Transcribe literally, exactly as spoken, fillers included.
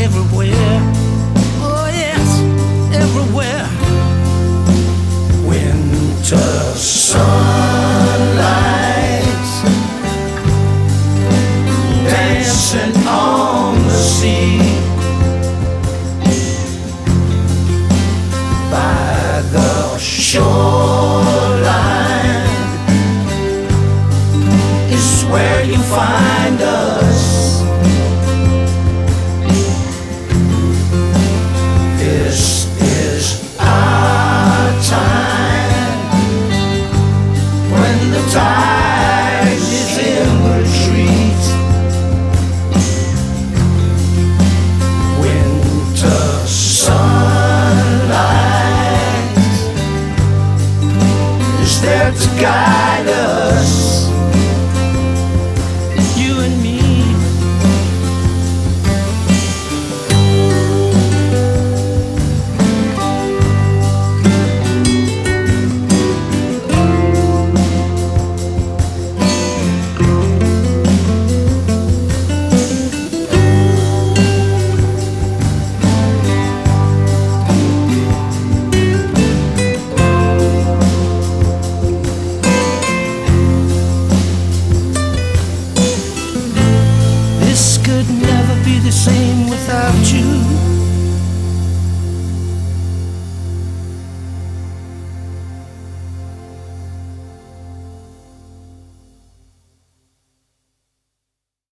everywhere. Oh yes, everywhere. Winter sunlight dancing on the sea. By the shoreline is where you find us. This is our time, when the tide is in retreat. Winter sunlight is there to guide us, you and me. This could never be the same without you.